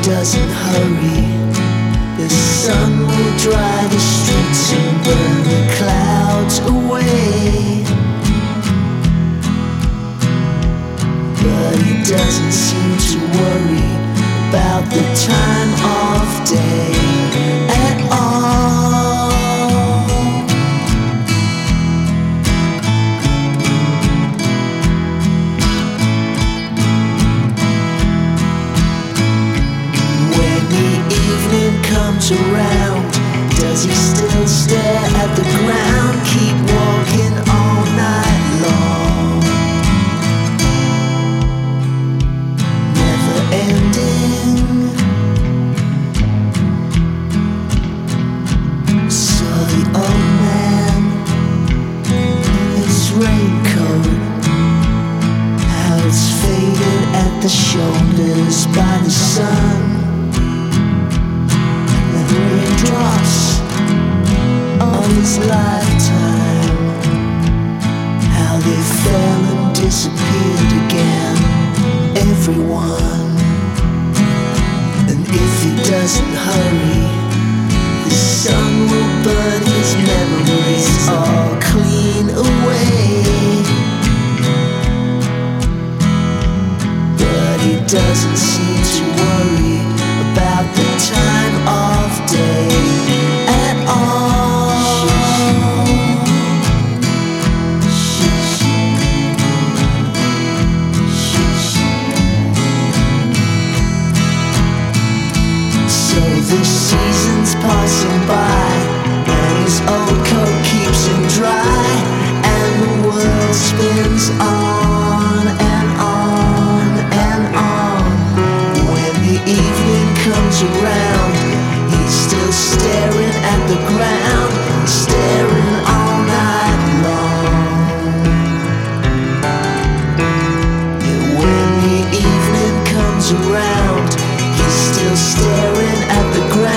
doesn't hurry, the sun will dry the streets and burn the clouds away. But he doesn't seem to worry about the time of day at all. When the evening comes around, does he still stare at the ground, keep walking all night long? Never ending. So the old man in his raincoat, how it's faded at the shoulders by the sun. The raindrops of his lifetime, how they fell and disappeared again, everyone. And if he doesn't hurry, the sun will burn his memories all clean away. But he doesn't seem to worry about the time of day at all. So the seasons passing by, and his old coat keeps him dry, and the world spins on and on and on. When the evening comes around, he's still staring at the ground, staring all night long. And when the evening comes around, he's still staring at the ground.